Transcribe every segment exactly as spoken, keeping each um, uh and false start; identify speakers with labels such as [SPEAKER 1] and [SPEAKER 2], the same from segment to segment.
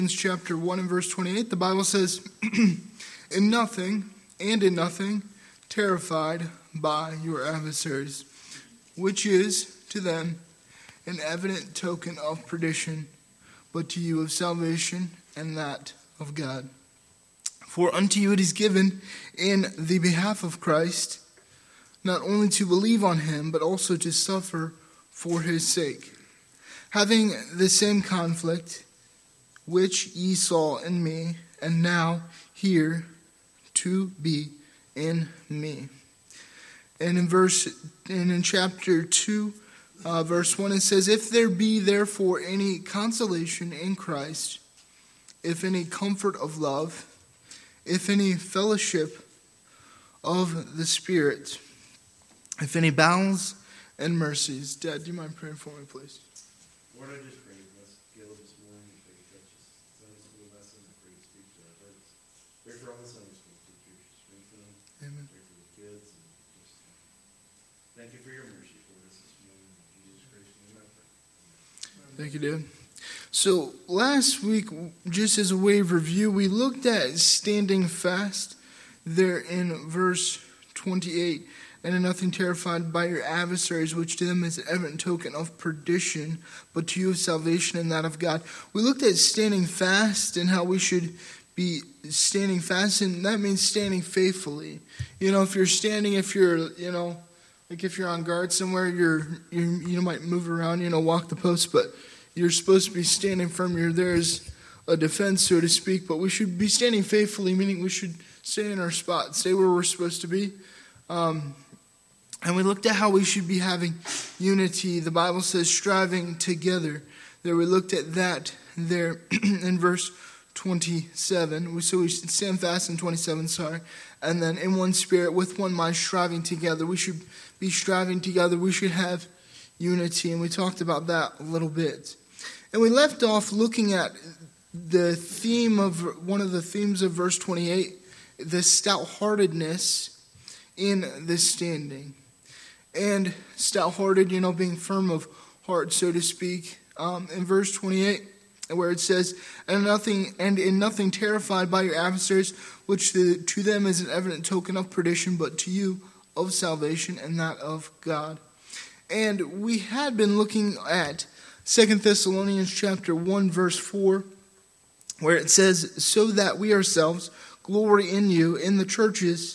[SPEAKER 1] Chapter one and verse twenty-eight, the Bible says, in nothing and in nothing terrified by your adversaries, which is to them an evident token of perdition, but to you of salvation, and that of God. For unto you it is given in the behalf of Christ, not only to believe on him, but also to suffer for his sake, having the same conflict which ye saw in me, and now hear to be in me. And in verse, and in chapter two, uh, verse one, it says, if there be therefore any consolation in Christ, if any comfort of love, if any fellowship of the Spirit, if any bowels and mercies. Dad, do you mind praying for me, please?
[SPEAKER 2] Lord, I just pray for us, Caleb, this morning, if they touch us. Sunday school lesson, I pray to speak to our hearts. Pray for all the Sunday school teachers, strengthen them.
[SPEAKER 1] Amen.
[SPEAKER 2] Pray for the kids, and just thank you for your mercy for us this morning. In Jesus Christ's name I pray. Amen.
[SPEAKER 1] Thank you, Dad. So last week, just as a way of review, we looked at standing fast there in verse twenty-eight. And in nothing terrified by your adversaries, which to them is an evident token of perdition, but to you of salvation and that of God. We looked at standing fast and how we should be standing fast, and that means standing faithfully. You know, if you're standing, if you're, you know, like if you're on guard somewhere, you're, you you might move around, you know, walk the post, but you're supposed to be standing firm. You're there as a defense, so to speak, but we should be standing faithfully, meaning we should stay in our spot, stay where we're supposed to be. Um, And we looked at how we should be having unity. The Bible says striving together. There we looked at that there in verse twenty-seven. So we should stand fast in twenty-seven, sorry. And then in one spirit, with one mind, striving together. We should be striving together. We should have unity. And we talked about that a little bit. And we left off looking at the theme of, one of the themes of verse twenty-eight, the stout-heartedness in this standing. And stout-hearted, you know, being firm of heart, so to speak. Um, in verse twenty-eight, where it says, and nothing, and in nothing terrified by your adversaries, which to, to them is an evident token of perdition, but to you of salvation and that of God. And we had been looking at Second Thessalonians chapter one, verse four, where it says, so that we ourselves glory in you in the churches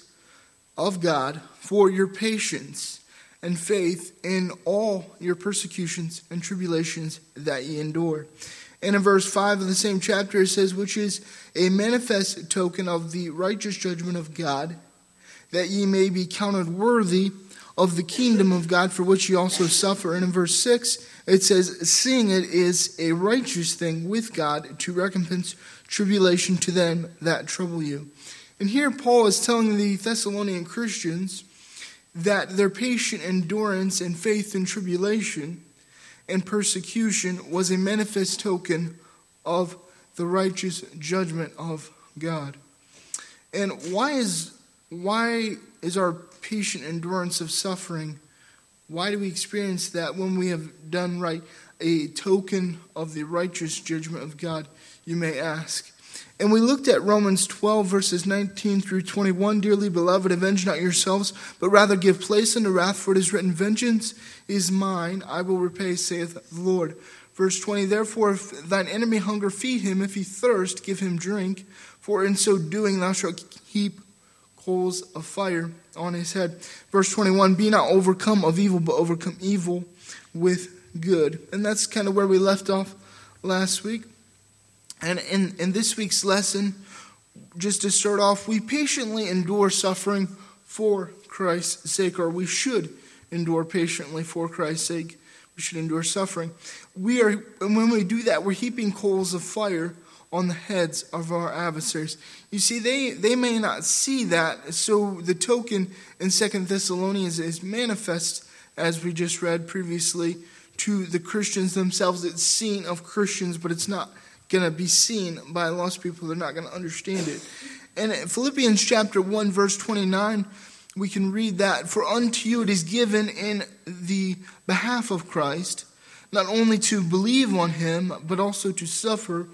[SPEAKER 1] of God for your patience and faith in all your persecutions and tribulations that ye endure. And in verse five of the same chapter it says, which is a manifest token of the righteous judgment of God, that ye may be counted worthy of the kingdom of God, for which ye also suffer. And in verse six it says, seeing it is a righteous thing with God to recompense tribulation to them that trouble you. And here Paul is telling the Thessalonian Christians that their patient endurance and faith in tribulation and persecution was a manifest token of the righteous judgment of God. And why is why is our patient endurance of suffering, why do we experience that when we have done right, a token of the righteous judgment of God, you may ask? And we looked at Romans twelve, verses nineteen through twenty-one. Dearly beloved, avenge not yourselves, but rather give place unto wrath, for it is written, vengeance is mine, I will repay, saith the Lord. Verse twenty, therefore, if thine enemy hunger, feed him. If he thirst, give him drink. For in so doing thou shalt heap coals of fire on his head. Verse twenty-one, be not overcome of evil, but overcome evil with good. And that's kind of where we left off last week. And in, in this week's lesson, just to start off, we patiently endure suffering for Christ's sake, or we should endure patiently for Christ's sake. We should endure suffering. We are, and when we do that, we're heaping coals of fire on the heads of our adversaries. You see, they, they may not see that, so the token in Second Thessalonians is manifest, as we just read previously, to the Christians themselves. It's seen of Christians, but it's not going to be seen by lost people. They're not going to understand it. And in Philippians chapter one, verse twenty-nine, we can read that, for unto you it is given in the behalf of Christ, not only to believe on him, but also to suffer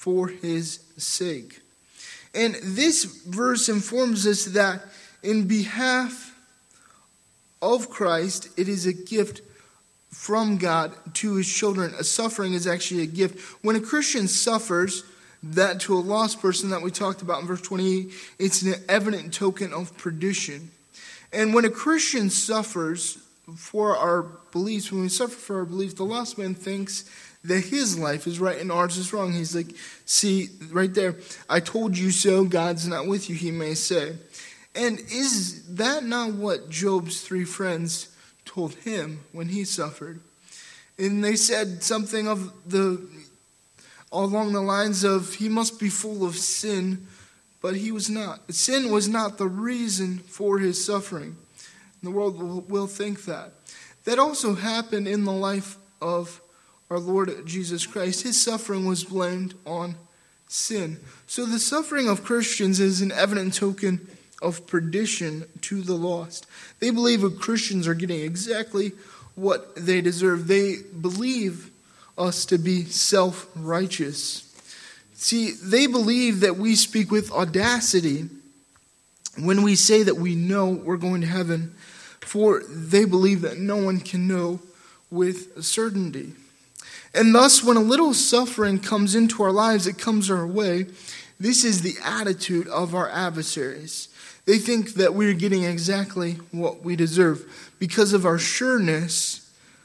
[SPEAKER 1] for his sake. And this verse informs us that in behalf of Christ, it is a gift from God to his children. A suffering is actually a gift. When a Christian suffers, that to a lost person that we talked about in verse twenty-eight, it's an evident token of perdition. And when a Christian suffers for our beliefs, when we suffer for our beliefs, the lost man thinks that his life is right and ours is wrong. He's like, see, right there, I told you so, God's not with you, he may say. And is that not what Job's three friends told him when he suffered? And they said something of the along the lines of, he must be full of sin, but he was not. Sin was not the reason for his suffering. The world will, will think that. That also happened in the life of our Lord Jesus Christ. His suffering was blamed on sin. So the suffering of Christians is an evident token of perdition to the lost. They believe that Christians are getting exactly what they deserve. They believe us to be self-righteous. See, they believe that we speak with audacity when we say that we know we're going to heaven, for they believe that no one can know with certainty. And thus, when a little suffering comes into our lives, it comes our way, this is the attitude of our adversaries. They think that we're getting exactly what we deserve because of our sureness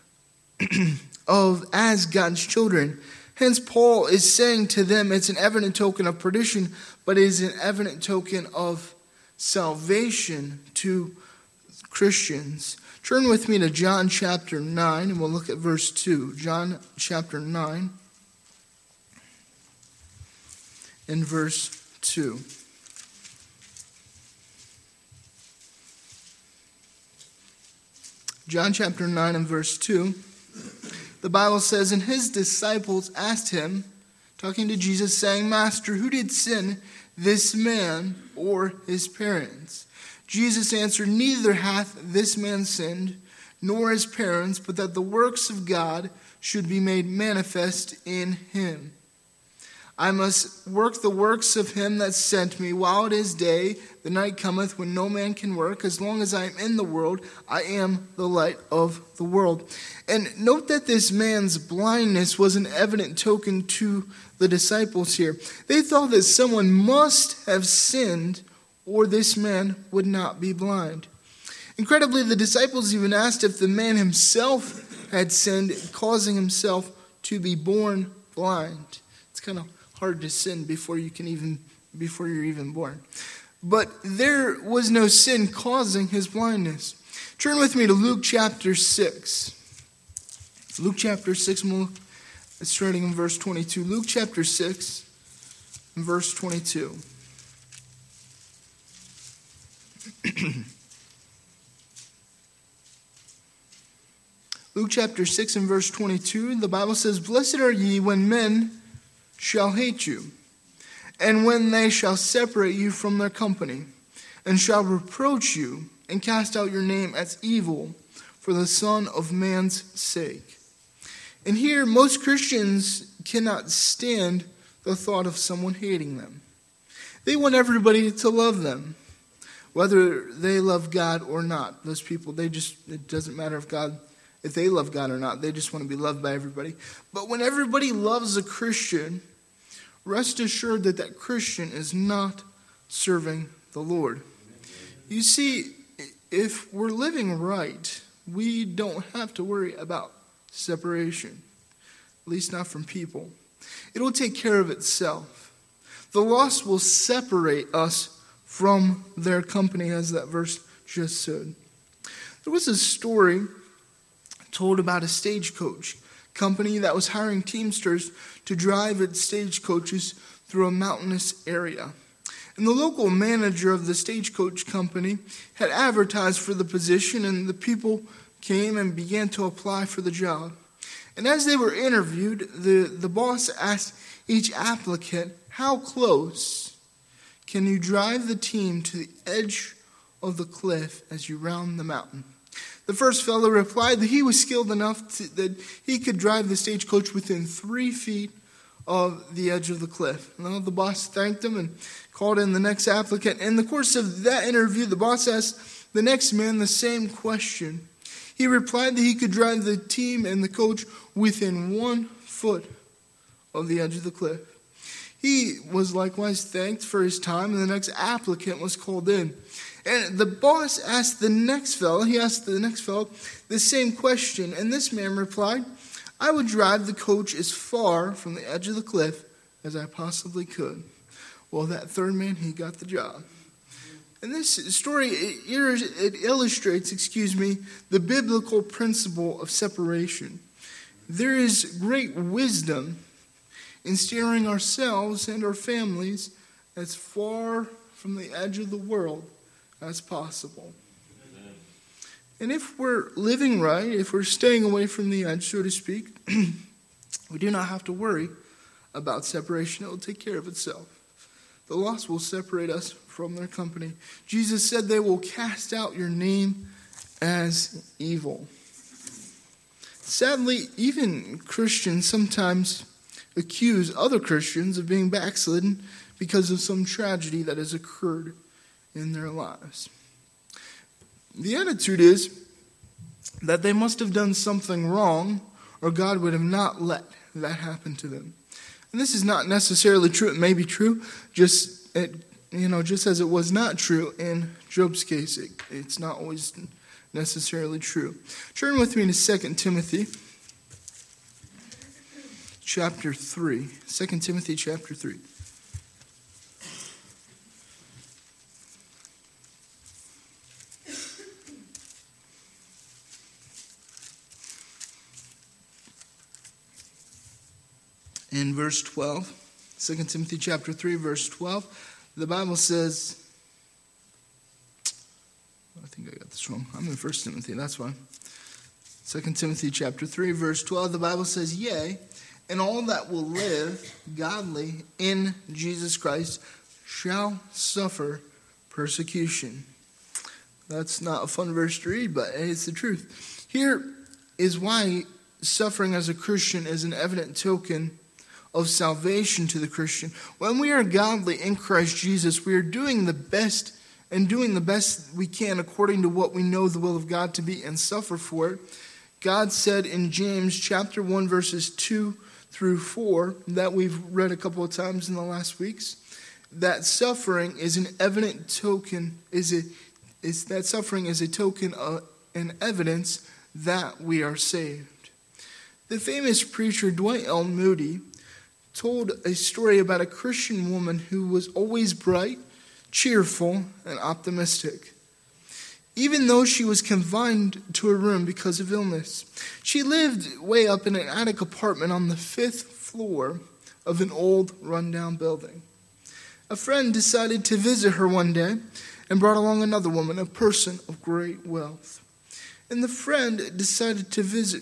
[SPEAKER 1] of as God's children. Hence, Paul is saying to them it's an evident token of perdition, but it is an evident token of salvation to Christians. Turn with me to John chapter nine, and we'll look at verse two. John chapter nine and verse two. John chapter nine and verse two. The Bible says, and his disciples asked him, talking to Jesus, saying, Master, who did sin, this man or his parents? Jesus answered, neither hath this man sinned, nor his parents, but that the works of God should be made manifest in him. I must work the works of him that sent me while it is day. The night cometh when no man can work. As long as I am in the world, I am the light of the world. And note that this man's blindness was an evident token to the disciples here. They thought that someone must have sinned, or this man would not be blind. Incredibly, the disciples even asked if the man himself had sinned, causing himself to be born blind. It's kind of hard to sin before you can even before you're even born. But there was no sin causing his blindness. Turn with me to Luke chapter six. Luke chapter six, starting in verse twenty-two. Luke chapter six, verse twenty-two. Luke chapter six and verse twenty-two, the Bible says, blessed are ye when men shall hate you, and when they shall separate you from their company, and shall reproach you, and cast out your name as evil for the Son of Man's sake. And here, most Christians cannot stand the thought of someone hating them. They want everybody to love them, whether they love God or not. Those people, they just, it doesn't matter if God, if they love God or not. They just want to be loved by everybody. But when everybody loves a Christian, rest assured that that Christian is not serving the Lord. You see, if we're living right, we don't have to worry about separation, at least not from people. It will take care of itself. The lost will separate us from their company, as that verse just said. There was a story told about a stagecoach company that was hiring teamsters to drive its stagecoaches through a mountainous area. And the local manager of the stagecoach company had advertised for the position, and the people came and began to apply for the job. And as they were interviewed, the, the boss asked each applicant, how close can you drive the team to the edge of the cliff as you round the mountain? The first fellow replied that he was skilled enough to, that he could drive the stagecoach within three feet of the edge of the cliff. Well, the boss thanked him and called in the next applicant. In the course of that interview, the boss asked the next man the same question. He replied that he could drive the team and the coach within one foot of the edge of the cliff. He was likewise thanked for his time, and the next applicant was called in. And the boss asked the next fellow, he asked the next fellow the same question, and this man replied, I would drive the coach as far from the edge of the cliff as I possibly could. Well, that third man, he got the job. And this story, it, it illustrates, excuse me, the biblical principle of separation. There is great wisdom in steering ourselves and our families as far from the edge of the world as possible. Amen. And if we're living right, if we're staying away from the edge, so to speak, we do not have to worry about separation. It will take care of itself. The lost will separate us from their company. Jesus said they will cast out your name as evil. Sadly, even Christians sometimes accuse other Christians of being backslidden because of some tragedy that has occurred in their lives. The attitude is that they must have done something wrong, or God would have not let that happen to them. And this is not necessarily true. It may be true, just it, you know, just as it was not true in Job's case. It, it's not always necessarily true. Turn with me to Second Timothy chapter three. Second Timothy chapter three. In verse twelve, Second Timothy chapter three, verse twelve, the Bible says, I think I got this wrong. I'm in First Timothy, that's why. Second Timothy chapter three, verse twelve, the Bible says, yea, and all that will live godly in Jesus Christ shall suffer persecution. That's not a fun verse to read, but it's the truth. Here is why suffering as a Christian is an evident token of salvation to the Christian. When we are godly in Christ Jesus, we are doing the best and doing the best we can according to what we know the will of God to be and suffer for it. God said in James chapter one verses two through four that we've read a couple of times in the last weeks, that suffering is an evident token, is a is that suffering is a token of an evidence that we are saved. The famous preacher Dwight L. Moody told a story about a Christian woman who was always bright, cheerful, and optimistic. Even though she was confined to a room because of illness. She lived way up in an attic apartment on the fifth floor of an old, rundown building. A friend decided to visit her one day and brought along another woman, a person of great wealth. And the friend decided to visit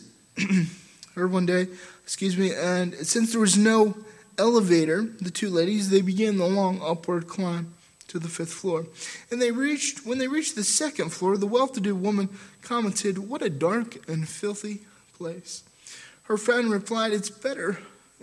[SPEAKER 1] her one day, excuse me, and since there was no elevator, the two ladies, they began the long upward climb to the fifth floor. And they reached, when they reached the second floor, the well-to-do woman commented, "What a dark and filthy place." Her friend replied, "It's better.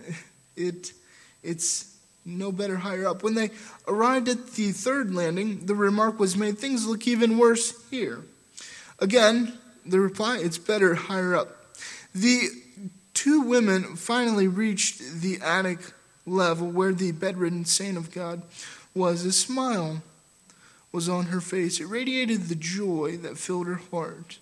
[SPEAKER 1] It, it's no better higher up." When they arrived at the third landing, the remark was made, "Things look even worse here." Again, the reply, "It's better higher up." The two women finally reached the attic level where the bedridden saint of God was. A smile was on her face. It radiated the joy that filled her heart.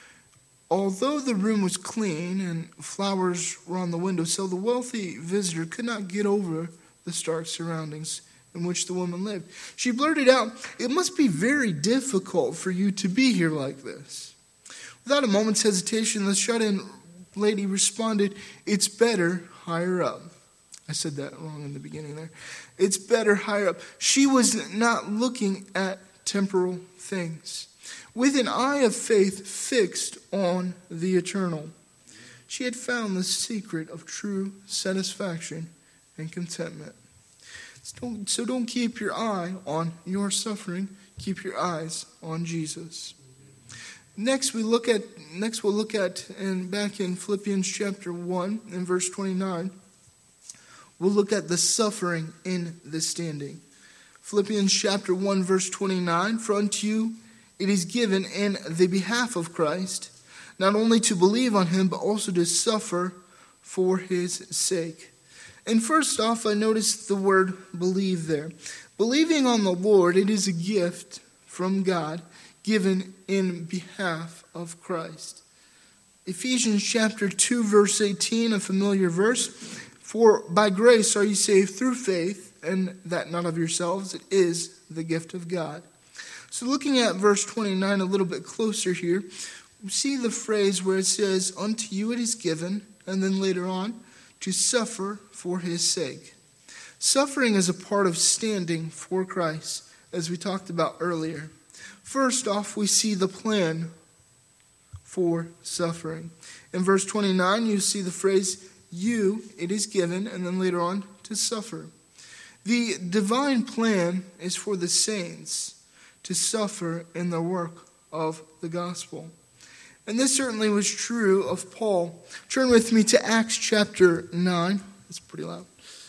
[SPEAKER 1] Although the room was clean and flowers were on the windowsill, the wealthy visitor could not get over the stark surroundings in which the woman lived. She blurted out, "It must be very difficult for you to be here like this." Without a moment's hesitation, the shut-in lady responded, "It's better higher up." I said that wrong in the beginning there. It's better higher up. She was not looking at temporal things, with an eye of faith fixed on the eternal. She had found the secret of true satisfaction and contentment. So don't, so don't keep your eye on your suffering. Keep your eyes on Jesus. Next, we look at. Next, we'll look at, and back in Philippians chapter one, in verse twenty-nine, we'll look at the suffering in the standing. Philippians chapter one, verse twenty-nine, for unto you it is given in the behalf of Christ, not only to believe on him, but also to suffer for his sake. And first off, I noticed the word believe there. Believing on the Lord, it is a gift from God given in behalf of Christ. Ephesians chapter two, verse eighteen, a familiar verse. For by grace are you saved through faith, and that not of yourselves, it is the gift of God. So looking at verse twenty-nine a little bit closer here, we see the phrase where it says, unto you it is given, and then later on, to suffer for his sake. Suffering is a part of standing for Christ, as we talked about earlier. First off, we see the plan for suffering. In verse twenty-nine, you see the phrase, you, it is given, and then later on, to suffer. The divine plan is for the saints to suffer in the work of the gospel. And this certainly was true of Paul. Turn with me to Acts chapter nine. It's pretty loud.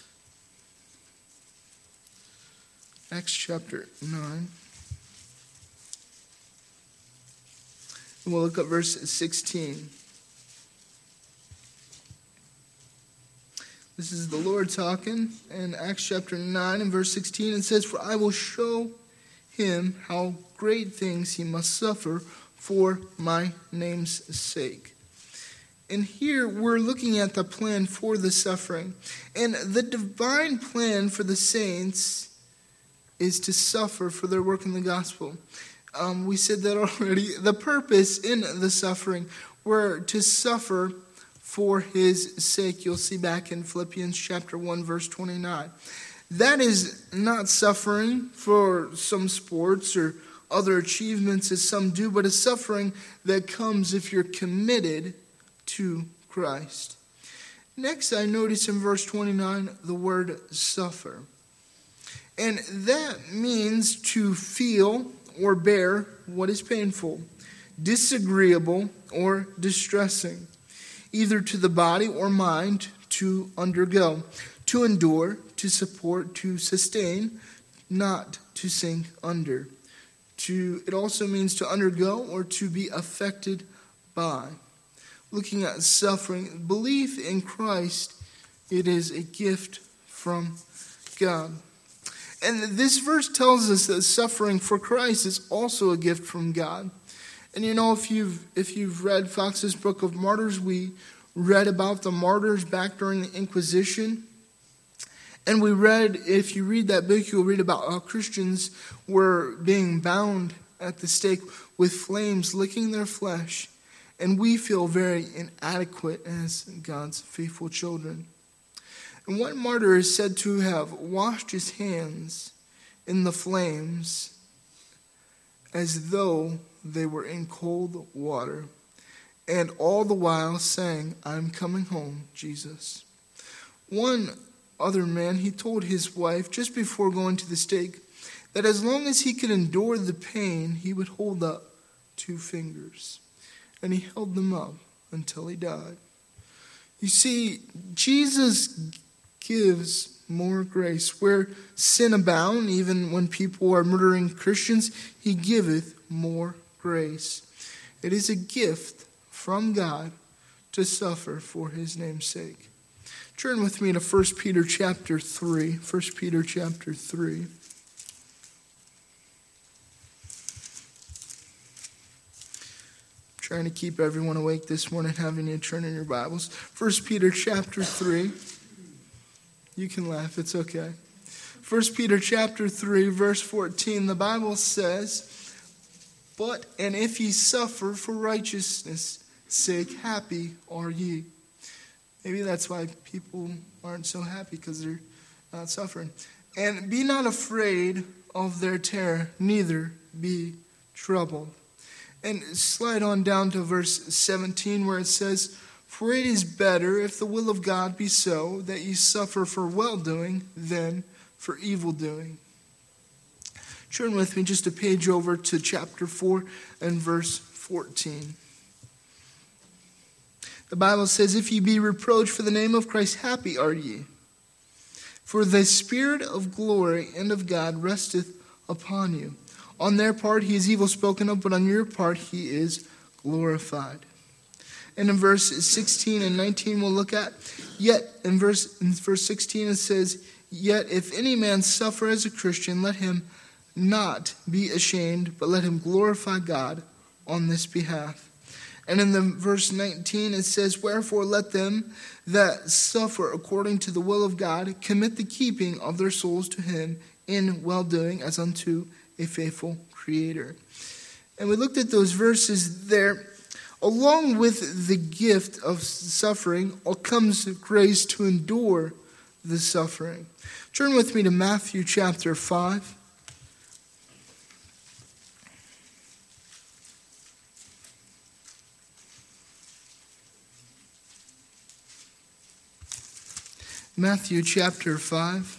[SPEAKER 1] Acts chapter nine. And we'll look at verse sixteen. This is the Lord talking in Acts chapter nine and verse sixteen. It says, for I will show him how great things he must suffer for my name's sake. And here we're looking at the plan for the suffering. And the divine plan for the saints is to suffer for their work in the gospel. Um, we said that already. The purpose in the suffering were to suffer for his sake. You'll see back in Philippians chapter one, verse twenty-nine. That is not suffering for some sports or other achievements as some do, but a suffering that comes if you're committed to Christ. Next, I notice in verse twenty-nine the word suffer. And that means to feel or bear what is painful, disagreeable, or distressing, either to the body or mind, to undergo, to endure, to support, to sustain, not to sink under. To, it also means to undergo or to be affected by. Looking at suffering, belief in Christ, it is a gift from God. And this verse tells us that suffering for Christ is also a gift from God. And you know, if you've if you've read Fox's Book of Martyrs, we read about the martyrs back during the Inquisition. And we read, if you read that book, you'll read about how Christians were being bound at the stake with flames licking their flesh. And we feel very inadequate as God's faithful children. And one martyr is said to have washed his hands in the flames as though they were in cold water, and all the while saying, I'm coming home, Jesus. One other man, he told his wife just before going to the stake that as long as he could endure the pain, he would hold up two fingers. And he held them up until he died. You see, Jesus gives more grace. Where sin abound, even when people are murdering Christians, he giveth more grace. It is a gift from God to suffer for his name's sake. Turn with me to First Peter chapter three. First Peter chapter three. Trying to keep everyone awake this morning, having you turn in your Bibles. First Peter chapter three. You can laugh, it's okay. First Peter chapter three, verse fourteen, the Bible says, but, and if ye suffer for righteousness' sake, happy are ye. Maybe that's why people aren't so happy, because they're not suffering. And be not afraid of their terror, neither be troubled. And slide on down to verse seventeen, where it says, for it is better, if the will of God be so, that ye suffer for well-doing than for evil-doing. Turn with me just a page over to chapter four and verse fourteen. The Bible says, if ye be reproached for the name of Christ, happy are ye. For the Spirit of glory and of God resteth upon you. On their part he is evil spoken of, but on your part he is glorified. And in verse sixteen and nineteen we'll look at, yet in verse, in verse sixteen it says, yet if any man suffer as a Christian, let him not be ashamed, but let him glorify God on this behalf. And in the verse nineteen it says, wherefore let them that suffer according to the will of God commit the keeping of their souls to him in well-doing as unto a faithful Creator. And we looked at those verses there. Along with the gift of suffering comes grace to endure the suffering. Turn with me to Matthew chapter five. Matthew chapter five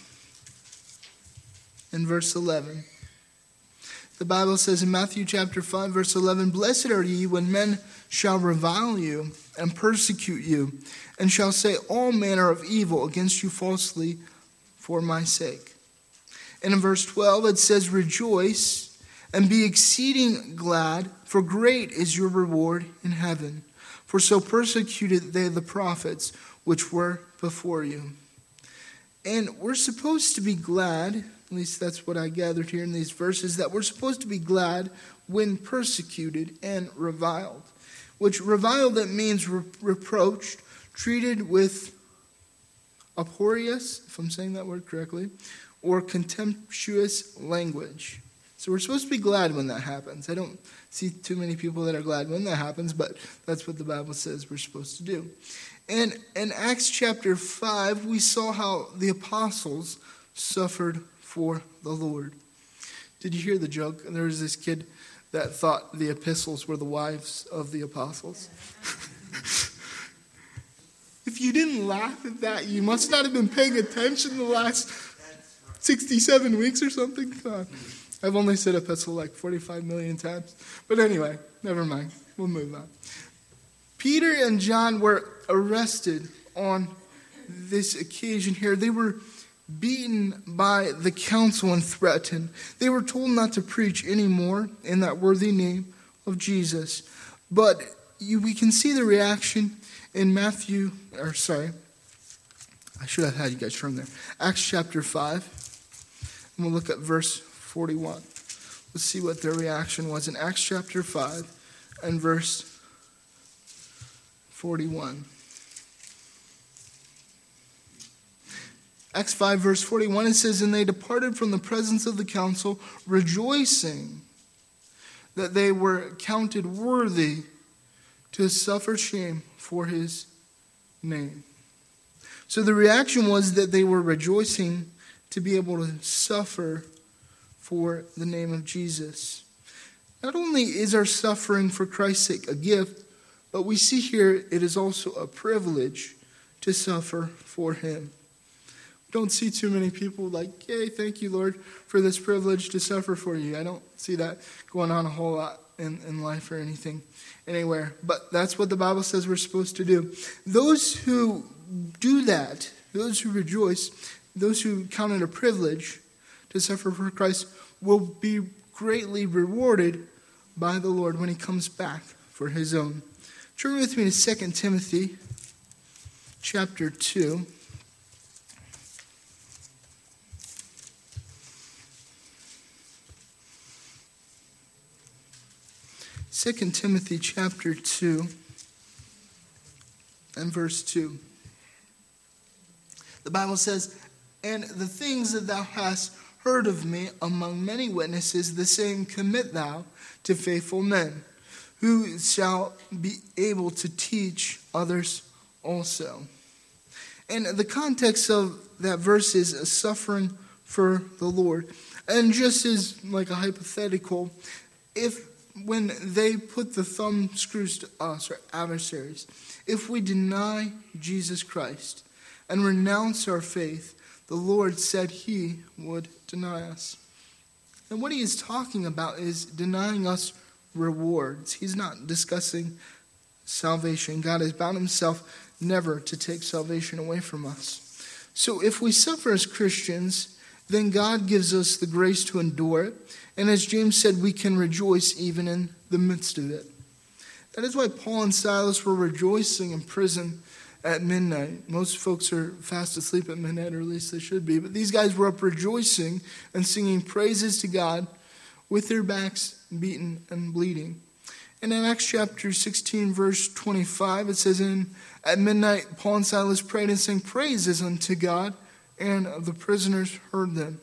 [SPEAKER 1] and verse eleven. The Bible says in Matthew chapter five, verse eleven, blessed are ye when men shall revile you and persecute you, and shall say all manner of evil against you falsely for my sake. And in verse twelve it says, rejoice and be exceeding glad, for great is your reward in heaven. For so persecuted they the prophets which were before you. And we're supposed to be glad, at least that's what I gathered here in these verses, that we're supposed to be glad when persecuted and reviled. Which reviled, that means re- reproached, treated with abhorrence, if I'm saying that word correctly, or contemptuous language. So we're supposed to be glad when that happens. I don't see too many people that are glad when that happens, but that's what the Bible says we're supposed to do. And in Acts chapter five, we saw how the apostles suffered for the Lord. Did you hear the joke? There was this kid that thought the epistles were the wives of the apostles. If you didn't laugh at that, you must not have been paying attention the last sixty-seven weeks or something. Uh, I've only said epistle like forty-five million times. But anyway, never mind. We'll move on. Peter and John were arrested on this occasion here. They were beaten by the council and threatened. They were told not to preach anymore in that worthy name of Jesus. But you, we can see the reaction in Matthew, or sorry, I should have had you guys turn there. Acts chapter five, and we'll look at verse forty-one. Let's see what their reaction was in Acts chapter five and verse forty-one. Acts five verse forty-one, it says, and they departed from the presence of the council, rejoicing that they were counted worthy to suffer shame for his name. So the reaction was that they were rejoicing to be able to suffer for the name of Jesus. Not only is our suffering for Christ's sake a gift, but we see here it is also a privilege to suffer for him. We don't see too many people like, yay, thank you, Lord, for this privilege to suffer for you. I don't see that going on a whole lot in, in life or anything, anywhere. But that's what the Bible says we're supposed to do. Those who do that, those who rejoice, those who count it a privilege to suffer for Christ will be greatly rewarded by the Lord when he comes back for his own. Turn with me to Second Timothy chapter two. Second Timothy chapter two and verse two. The Bible says, and the things that thou hast heard of me among many witnesses, the same commit thou to faithful men, who shall be able to teach others also. And the context of that verse is a suffering for the Lord. And just as like a hypothetical, if when they put the thumb screws to us, our adversaries, if we deny Jesus Christ and renounce our faith, the Lord said he would deny us. And what he is talking about is denying us rewards. He's not discussing salvation. God has bound himself never to take salvation away from us. So if we suffer as Christians, then God gives us the grace to endure it. And as James said, we can rejoice even in the midst of it. That is why Paul and Silas were rejoicing in prison at midnight. Most folks are fast asleep at midnight, or at least they should be. But these guys were up rejoicing and singing praises to God with their backs beaten and bleeding. And in Acts chapter sixteen, verse twenty-five, it says, "In at midnight, Paul and Silas prayed and sang praises unto God, and the prisoners heard them."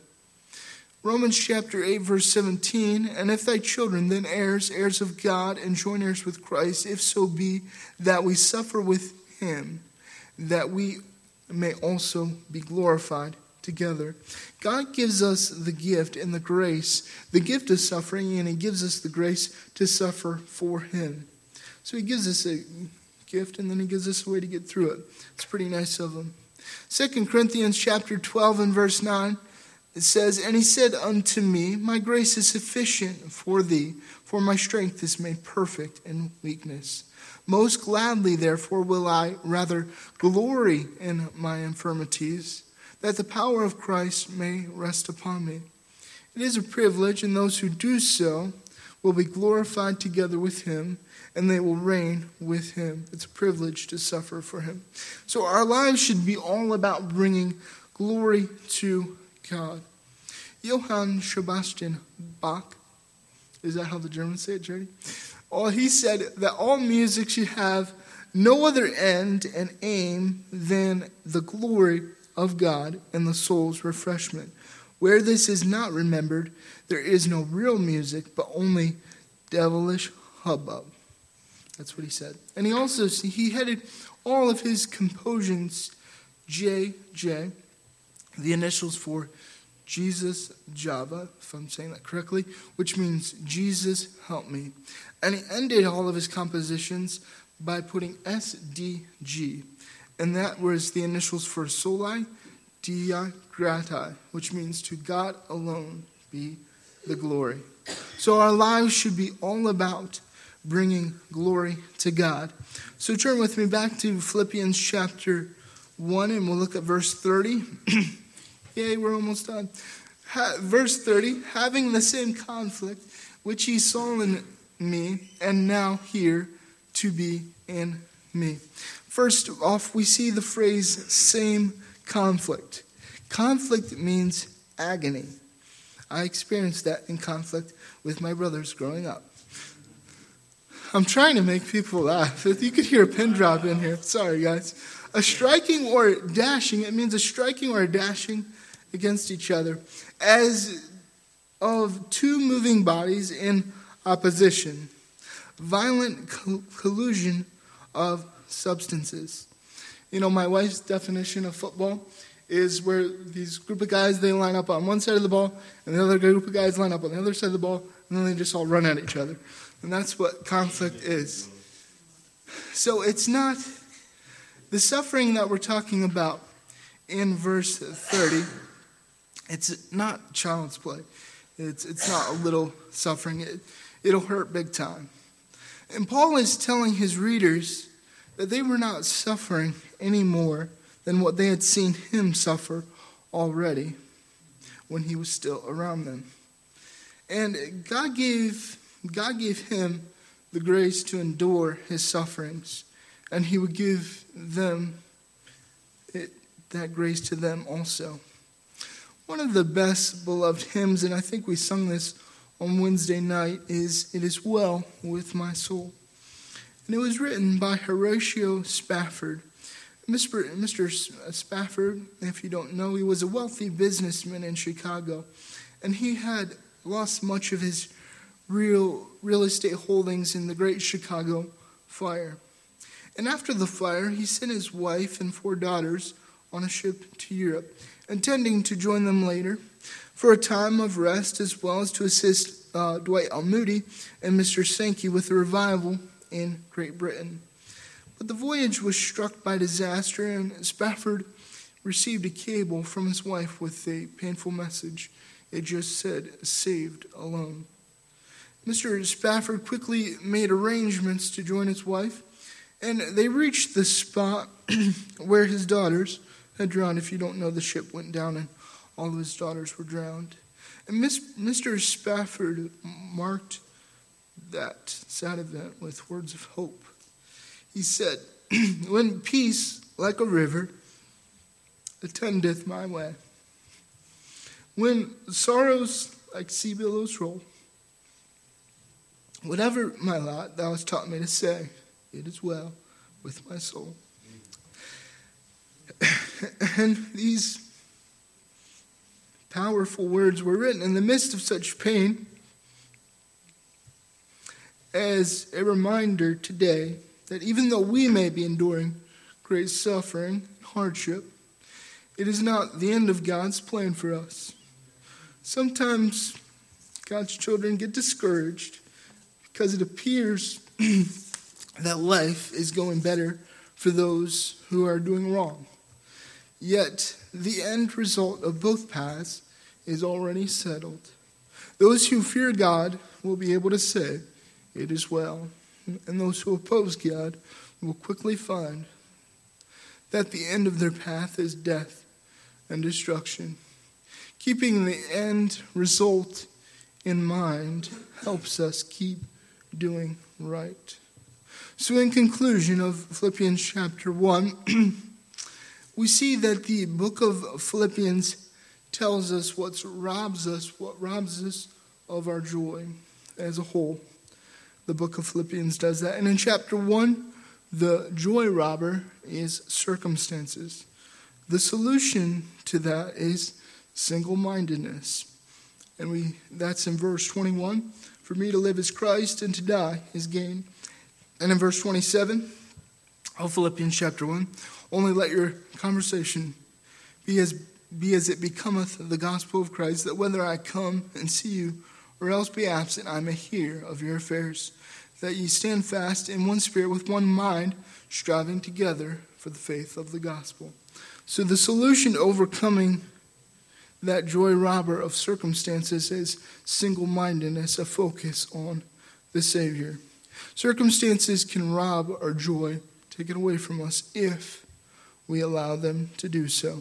[SPEAKER 1] Romans chapter eight, verse seventeen, "And if thy children, then heirs, heirs of God, and joint heirs with Christ, if so be that we suffer with him, that we may also be glorified together." God gives us the gift and the grace, the gift of suffering, and he gives us the grace to suffer for him. So he gives us a gift, and then he gives us a way to get through it. It's pretty nice of him. Second Corinthians chapter twelve and verse nine, it says, "And he said unto me, My grace is sufficient for thee, for my strength is made perfect in weakness. Most gladly, therefore, will I rather glory in my infirmities, that the power of Christ may rest upon me." It is a privilege, and those who do so will be glorified together with him, and they will reign with him. It's a privilege to suffer for him. So our lives should be all about bringing glory to God. Johann Sebastian Bach, is that how the Germans say it, Jody? Oh, he said that all music should have no other end and aim than the glory of God and the soul's refreshment. Where this is not remembered, there is no real music, but only devilish hubbub. That's what he said. And he also, he headed all of his compositions J J, the initials for Jesus Java, if I'm saying that correctly, which means Jesus help me. And he ended all of his compositions by putting S D G. And that was the initials for Soli Dei Grati, which means to God alone be the glory. So our lives should be all about bringing glory to God. So turn with me back to Philippians chapter one, and we'll look at verse thirty. Yay, we're almost done. Ha- verse thirty, "Having the same conflict which ye saw in me, and now here to be in me." First off, we see the phrase "same conflict." Conflict means agony. I experienced that in conflict with my brothers growing up. I'm trying to make people laugh. If you could hear a pin drop in here. Sorry, guys. A striking or dashing, it means a striking or a dashing against each other as of two moving bodies in opposition. Violent co- collusion of substances. You know, my wife's definition of football is where these group of guys, they line up on one side of the ball, and the other group of guys line up on the other side of the ball, and then they just all run at each other. And that's what conflict is. So it's not the suffering that we're talking about in verse thirty. It's not child's play. It's it's not a little suffering. It, it'll hurt big time. And Paul is telling his readers that they were not suffering any more than what they had seen him suffer already when he was still around them. And God gave God gave him the grace to endure his sufferings, and he would give them it, that grace to them also. One of the best beloved hymns, and I think we sung this on Wednesday night, is "It Is Well With My Soul." And it was written by Horatio Spafford. Mister Mister Spafford, if you don't know, he was a wealthy businessman in Chicago, and he had lost much of his real real estate holdings in the Great Chicago Fire. And after the fire, he sent his wife and four daughters on a ship to Europe, intending to join them later for a time of rest, as well as to assist uh, Dwight L. Moody and Mister Sankey with a revival in Great Britain. But the voyage was struck by disaster, and Spafford received a cable from his wife with a painful message. It just said, "Saved alone." Mister Spafford quickly made arrangements to join his wife, and they reached the spot where his daughters had drowned. If you don't know, the ship went down and all of his daughters were drowned. And Mister Spafford marked that sad event with words of hope. He said, "When peace, like a river, attendeth my way, when sorrows like sea billows roll, whatever my lot, thou hast taught me to say, it is well with my soul." And these powerful words were written in the midst of such pain as a reminder today that even though we may be enduring great suffering and hardship, it is not the end of God's plan for us. Sometimes God's children get discouraged because it appears that life is going better for those who are doing wrong. Yet, the end result of both paths is already settled. Those who fear God will be able to say, it is well. And those who oppose God will quickly find that the end of their path is death and destruction. Keeping the end result in mind helps us keep doing right. So in conclusion of Philippians chapter one, we see that the book of Philippians tells us what robs us, what robs us of our joy as a whole. The book of Philippians does that. And in chapter one, the joy robber is circumstances. The solution to that is single-mindedness. And we that's in verse twenty-one. For me to live is Christ, and to die is gain. And in verse twenty-seven of Philippians chapter one, only let your conversation be as be as it becometh the gospel of Christ, that whether I come and see you or else be absent, I may hear of your affairs, that ye stand fast in one spirit with one mind, striving together for the faith of the gospel. So the solution to overcoming that joy robber of circumstances is single-mindedness, a focus on the Savior. Circumstances can rob our joy, take it away from us if we allow them to do so.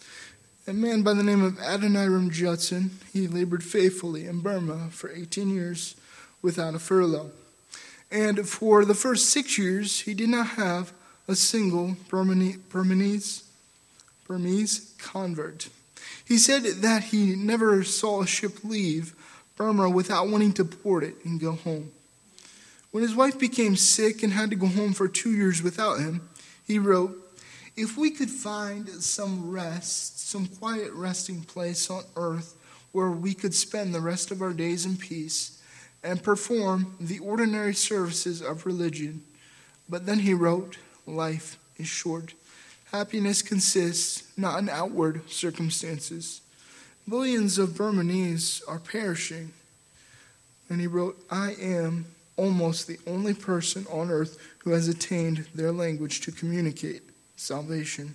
[SPEAKER 1] A man by the name of Adoniram Judson, he labored faithfully in Burma for eighteen years without a furlough. And for the first six years, he did not have a single Burmese, Burmese convert. He said that he never saw a ship leave Burma without wanting to board it and go home. When his wife became sick and had to go home for two years without him, he wrote, "If we could find some rest, some quiet resting place on earth where we could spend the rest of our days in peace and perform the ordinary services of religion." But then he wrote, "Life is short. Happiness consists not in outward circumstances. Millions of Burmese are perishing." And he wrote, "I am almost the only person on earth who has attained their language to communicate salvation."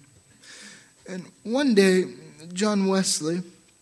[SPEAKER 1] And one day, John Wesley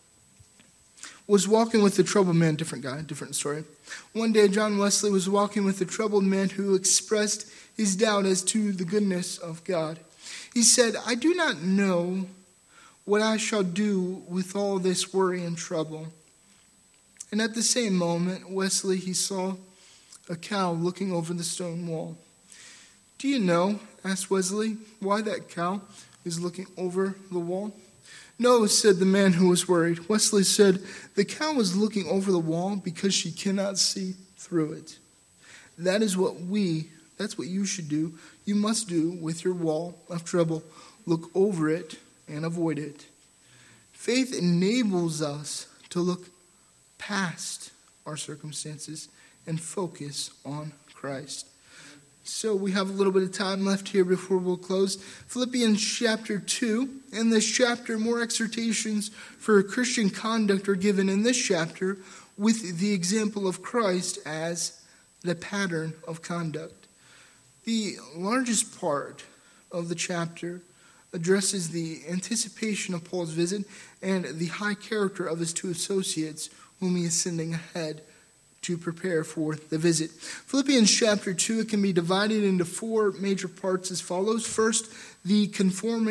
[SPEAKER 1] was walking with a troubled man, different guy, different story. One day, John Wesley was walking with a troubled man who expressed his doubt as to the goodness of God. He said, "I do not know what I shall do with all this worry and trouble." And at the same moment, Wesley, he saw a cow looking over the stone wall. "Do you know," asked Wesley, "why that cow is looking over the wall?" "No," said the man who was worried. Wesley said, "The cow is looking over the wall because she cannot see through it." That is what we, that's what you should do. You must do with your wall of trouble. Look over it and avoid it. Faith enables us to look past our circumstances and focus on Christ. So we have a little bit of time left here before we'll close. Philippians chapter two. In this chapter, more exhortations for Christian conduct are given in this chapter with the example of Christ as the pattern of conduct. The largest part of the chapter addresses the anticipation of Paul's visit and the high character of his two associates whom he is sending ahead to prepare for the visit. Philippians chapter two, it can be divided into four major parts as follows. First, the conforming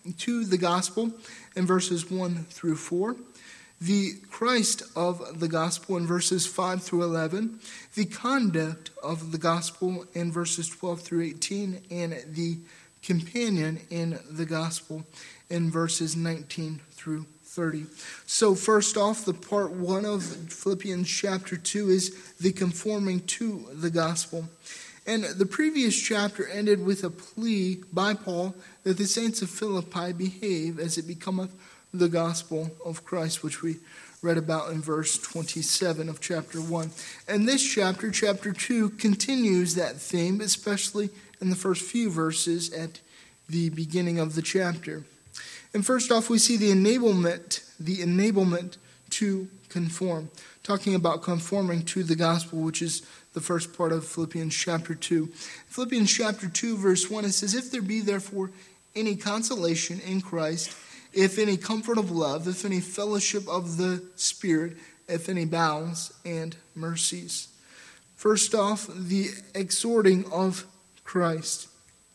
[SPEAKER 1] to the gospel in verses one through four, the Christ of the gospel in verses five through eleven, the conduct of the gospel in verses twelve through eighteen, and the companion in the gospel in verses nineteen through thirty. So first off, the part one of Philippians chapter two is the conforming to the gospel. And the previous chapter ended with a plea by Paul that the saints of Philippi behave as it becometh the gospel of Christ, which we read about in verse twenty-seven of chapter one. And this chapter, chapter two, continues that theme, especially in the first few verses at the beginning of the chapter. And first off, we see the enablement, the enablement to conform, talking about conforming to the gospel, which is the first part of Philippians chapter two. Philippians chapter two, verse one, it says, "If there be therefore any consolation in Christ, if any comfort of love, if any fellowship of the Spirit, if any bowels and mercies." First off, the exhorting of Christ.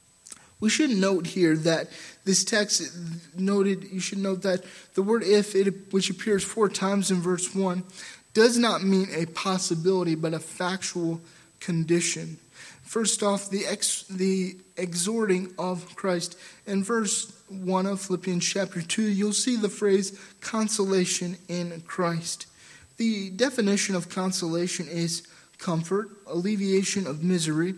[SPEAKER 1] We should note here that this text noted, you should note that the word if, it, which appears four times in verse one, does not mean a possibility, but a factual condition. First off, the ex, the exhorting of Christ. In verse one of Philippians chapter two, you'll see the phrase consolation in Christ. The definition of consolation is comfort, alleviation of misery,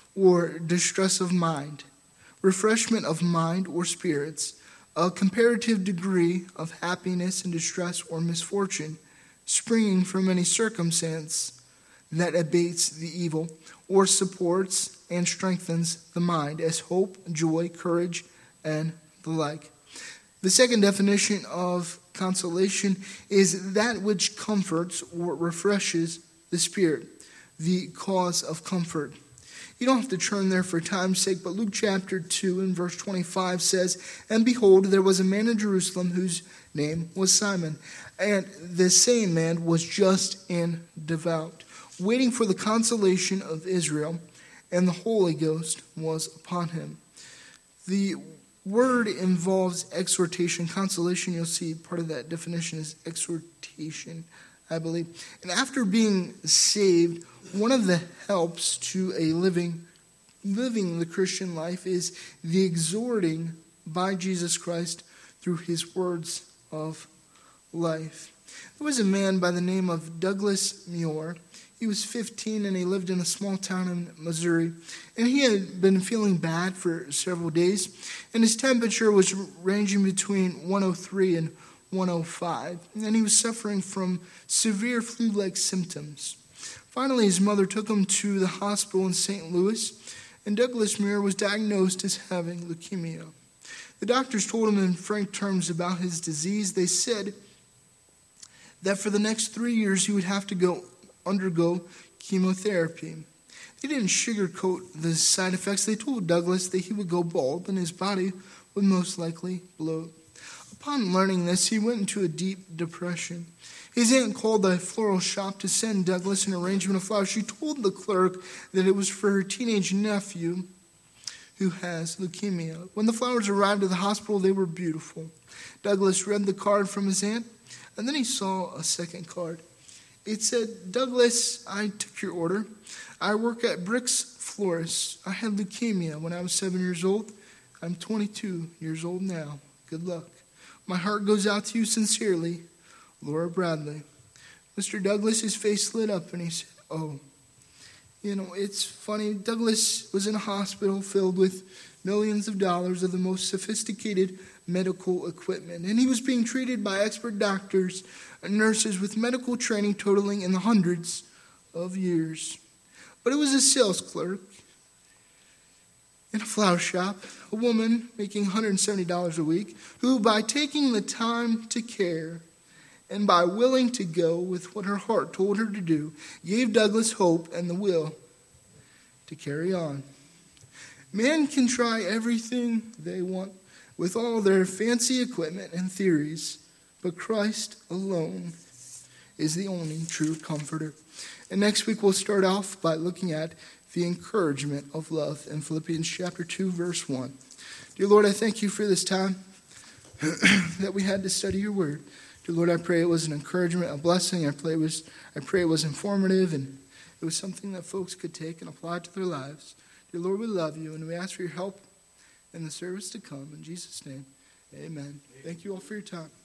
[SPEAKER 1] or distress of mind, refreshment of mind or spirits, a comparative degree of happiness and distress or misfortune, springing from any circumstance that abates the evil, or supports and strengthens the mind, as hope, joy, courage, and the like. The second definition of consolation is that which comforts or refreshes the spirit, the cause of comfort. You don't have to turn there for time's sake, but Luke chapter two and verse twenty-five says, "And behold, there was a man in Jerusalem whose name was Simon, and the same man was just and devout, waiting for the consolation of Israel, and the Holy Ghost was upon him." The word involves exhortation. Consolation, you'll see part of that definition is exhortation, I believe. And after being saved, one of the helps to a living, living the Christian life is the exhorting by Jesus Christ through his words of life. There was a man by the name of Douglas Muir. He was fifteen and he lived in a small town in Missouri. And he had been feeling bad for several days. And his temperature was ranging between one oh three and one oh five. And he was suffering from severe flu-like symptoms. Finally, his mother took him to the hospital in Saint Louis. And Douglas Muir was diagnosed as having leukemia. The doctors told him in frank terms about his disease. They said that for the next three years he would have to go undergo chemotherapy. They didn't sugarcoat the side effects. They told Douglas that he would go bald and his body would most likely bloat. Upon learning this, he went into a deep depression. His aunt called the floral shop to send Douglas an arrangement of flowers. She told the clerk that it was for her teenage nephew who has leukemia. When the flowers arrived at the hospital, they were beautiful. Douglas read the card from his aunt, and then he saw a second card. It said, "Douglas, I took your order. I work at Brick's Florist. I had leukemia when I was seven years old. I'm twenty-two years old now. Good luck. My heart goes out to you sincerely, Laura Bradley." Mister Douglas's face lit up and he said, "Oh, you know, it's funny. Douglas was in a hospital filled with millions of dollars of the most sophisticated medical equipment. And he was being treated by expert doctors and nurses with medical training totaling in the hundreds of years. But it was a sales clerk in a flower shop, a woman making one hundred seventy dollars a week, who by taking the time to care and by willing to go with what her heart told her to do, gave Douglas hope and the will to carry on. Men can try everything they want with all their fancy equipment and theories, but Christ alone is the only true comforter. And next week we'll start off by looking at the encouragement of love in Philippians chapter two, verse one. Dear Lord, I thank you for this time. that we had to study your word. Dear Lord, I pray it was an encouragement, a blessing. I pray it was, I pray it was informative, and it was something that folks could take and apply to their lives. Dear Lord, we love you, and we ask for your help in the service to come. In Jesus' name, amen. Thank you all for your time.